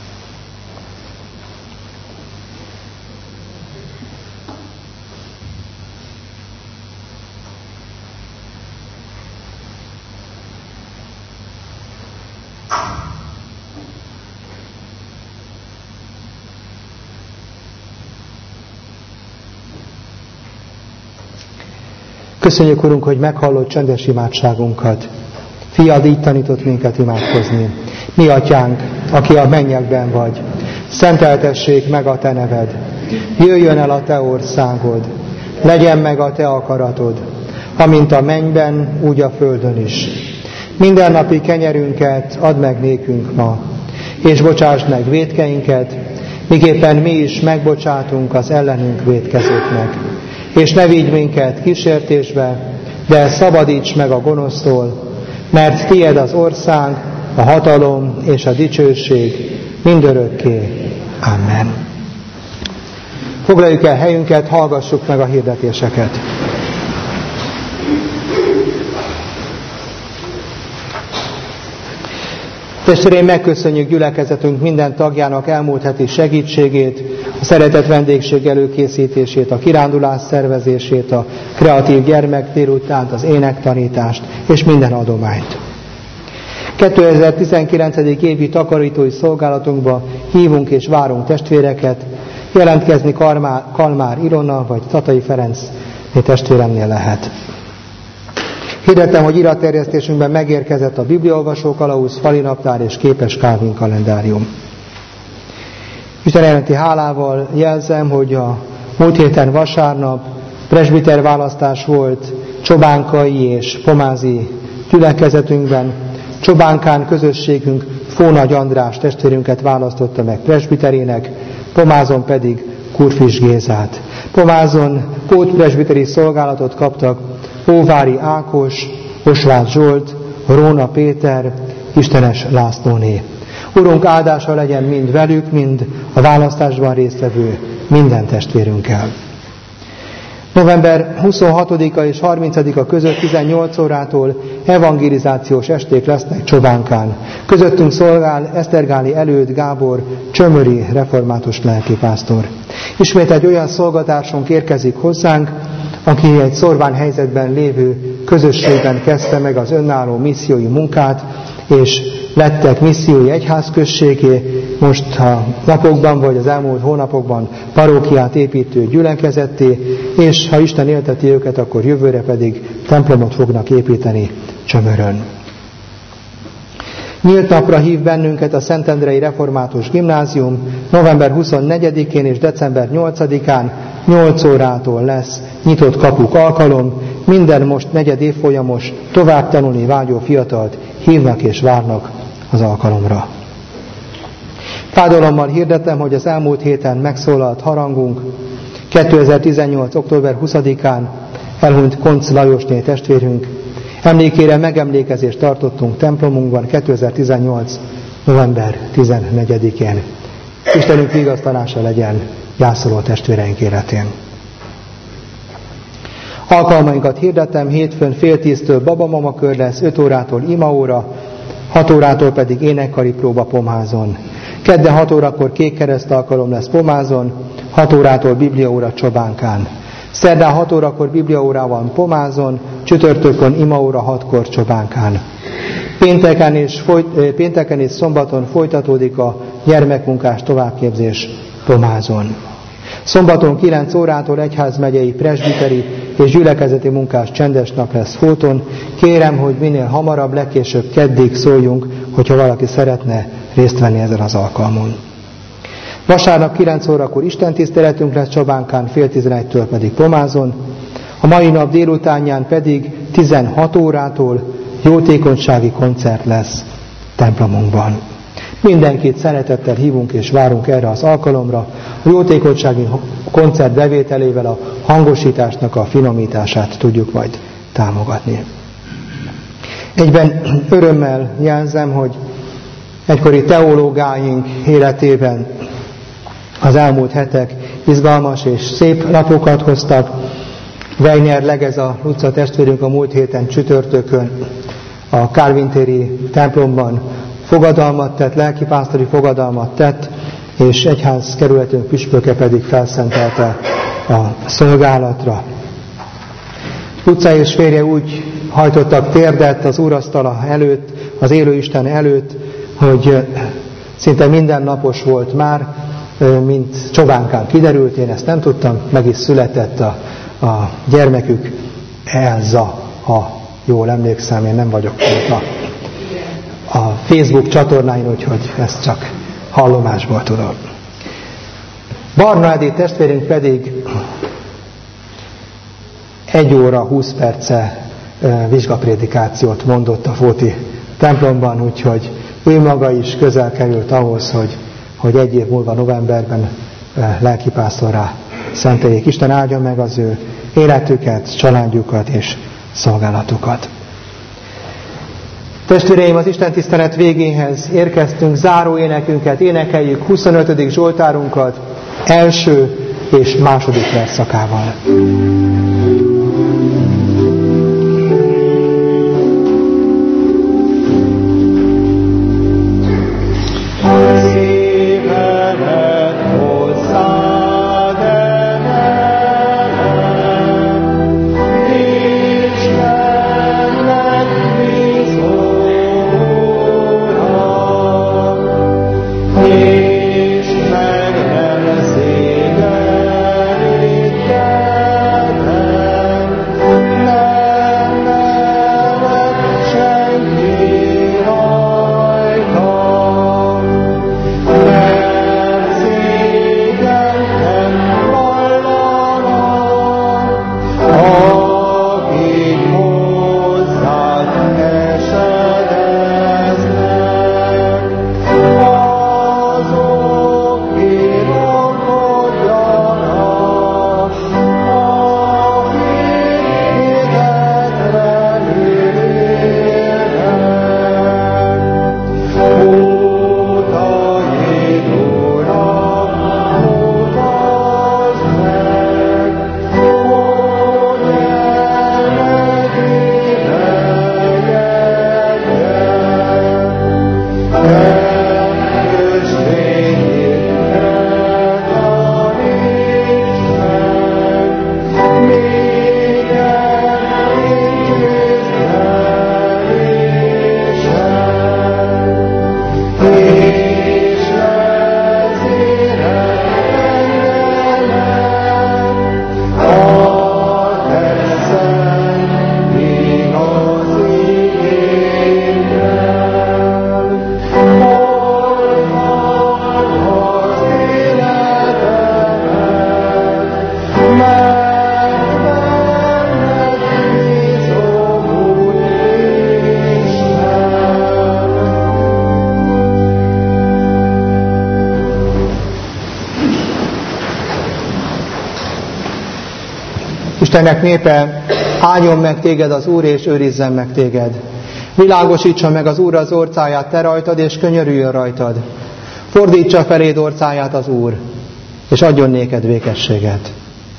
Köszönjük, Urunk, hogy meghallod csendes imádságunkat. Fiad így tanított minket imádkozni. Mi Atyánk, aki a mennyekben vagy, szenteltessék meg a Te neved. Jöjjön el a Te országod. Legyen meg a Te akaratod, amint a mennyben, úgy a földön is. Mindennapi kenyerünket add meg nékünk ma, és bocsásd meg vétkeinket, miképpen mi is megbocsátunk az ellenünk vétkezőknek. És ne vigy minket kísértésbe, de szabadíts meg a gonosztól, mert tied az ország, a hatalom és a dicsőség mindörökké. Amen. Foglaljuk el helyünket, hallgassuk meg a hirdetéseket. Testvéreim, megköszönjük gyülekezetünk minden tagjának elmúlt heti segítségét, a szeretett vendégség előkészítését, a kirándulás szervezését, a kreatív gyermek délutánt, az énektanítást és minden adományt. 2019. évi takarítói szolgálatunkba hívunk és várunk testvéreket, jelentkezni Kalmár Ilona vagy Tatai Ferenc testvéremnél lehet. Hirdetem, hogy iratterjesztésünkben megérkezett a Bibliaolvasó kalauz, falinaptár és képes Kálvin kalendárium. Isten jelenti hálával jelzem, hogy a múlt héten vasárnap presbiter választás volt Csobánkai és Pomázi gyülekezetünkben. Csobánkán közösségünk Fónagy András testvérünket választotta meg presbiterének, Pomázon pedig Kurfis Gézát. Pomázon pótpresbiteri szolgálatot kaptak Óvári Ákos, Osváth Zsolt, Róna Péter, Istenes Lászlóné. Urunk áldása legyen mind velük, mind a választásban résztvevő minden testvérünkkel. November 26-a és 30-a között 18 órától evangelizációs esték lesznek Csobánkán. Közöttünk szolgál Esztergáli Előd Gábor, csömöri református lelkipásztor. Ismét egy olyan szolgatársunk érkezik hozzánk, aki egy szorványhelyzetben lévő közösségben kezdte meg az önálló missziói munkát, és lettek missziói egyházközségé, most a napokban vagy az elmúlt hónapokban parókiát építő gyülekezetté, és ha Isten élteti őket, akkor jövőre pedig templomot fognak építeni Csömörön. Nyílt napra hív bennünket a Szentendrei Református Gimnázium. November 24-én és december 8-án 8 órától lesz nyitott kapuk alkalom. Minden most negyed évfolyamos, tovább tanulni vágyó fiatalt hívnak és várnak az alkalomra. Fájdalommal hirdetem, hogy az elmúlt héten megszólalt harangunk 2018. október 20-án elhunyt Koncz Lajosné testvérünk emlékére megemlékezést tartottunk templomunkban 2018. november 14-én. Istenünk vigasztalása legyen gyászoló testvéreink életén. Alkalmainkat hirdetem, hétfőn 9:30 babamama kör lesz, 5 órától imaóra, 6 órától pedig énekkari próba Pomázon. Kedden 6 órakor kékkereszt alkalom lesz Pomázon, 6 órától bibliaóra Csobánkán. Szerdán 6 órakor bibliaórában Pomázon, csütörtökön imaóra 6-kor Csobánkán. Pénteken és szombaton folytatódik a gyermekmunkás továbbképzés Pomázon. Szombaton 9 órától egyházmegyei presbiteri és gyülekezeti munkás csendes nap lesz Fóton. Kérem, hogy minél hamarabb, legkésőbb keddig szóljunk, hogyha valaki szeretne részt venni ezen az alkalmon. Vasárnap 9 órakor istentiszteletünk lesz Csobánkán, fél 11-től pedig Pomázon. A mai nap délutánján pedig 16 órától jótékonysági koncert lesz templomunkban. Mindenkit szeretettel hívunk és várunk erre az alkalomra. A jótékonysági koncert bevételével a hangosításnak a finomítását tudjuk majd támogatni. Egyben örömmel jelzem, hogy egykori teológáink életében az elmúlt hetek izgalmas és szép napokat hoztak. Weiner Legez a Luca testvérünk a múlt héten csütörtökön a Kárvintéri templomban fogadalmat tett, lelkipásztori fogadalmat tett, és egyházkerületünk püspöke pedig felszentelte a szolgálatra. Luca és férje úgy hajtottak térdet az úrasztala előtt, az élő Isten előtt, hogy szinte mindennapos volt már, mint Csobánkán kiderült, én ezt nem tudtam, meg is született a gyermekük, Elza, ha jól emlékszem, én nem vagyok a Facebook csatornáin, úgyhogy ezt csak hallomásból tudom. Barna Edith testvérünk pedig 1 óra 20 perce vizsgaprédikációt mondott a Fóti templomban, úgyhogy ő maga is közel került ahhoz, hogy 1 év múlva novemberben lelkipásztorrá szenteljék. Isten áldja meg az ő életüket, családjukat és szolgálatukat. Testvéreim, az istentisztelet végéhez érkeztünk, záró énekünket énekeljük, 25. Zsoltárunkat első és második versszakával. Istennek népe, áldjon meg téged az Úr, és őrizzen meg téged. Világosítsa meg az Úr az orcáját te rajtad, és könyörüljön rajtad. Fordítsa feléd orcáját az Úr, és adjon néked békességet.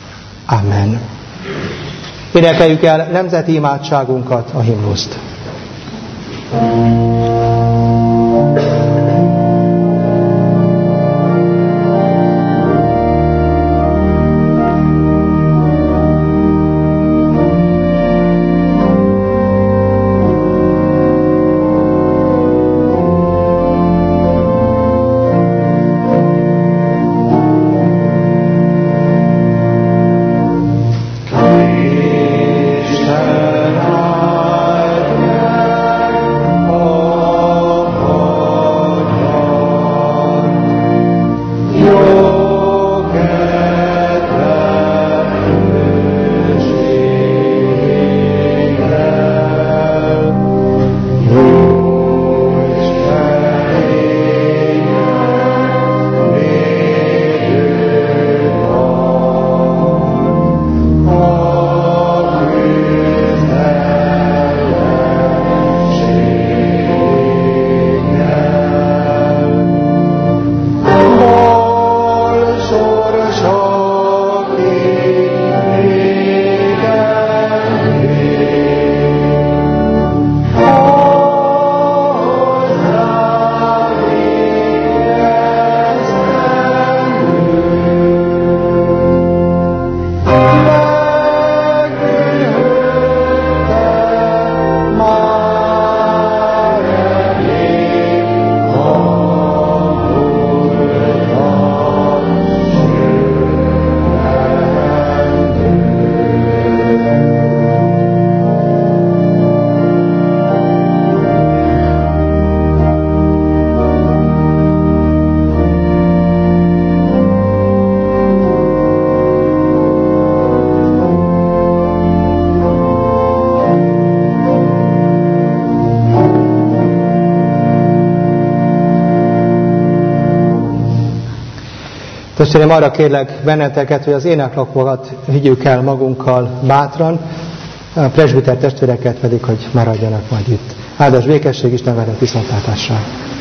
Amen. Énekeljük el nemzeti imádságunkat, a himnuszt. Isten áld Testvérem, arra kérlek benneteket, hogy az éneklapokat vigyük el magunkkal bátran, a presbiter testvéreket pedig, hogy maradjanak majd itt. Áldás békesség, Isten veled, viszontlátásra!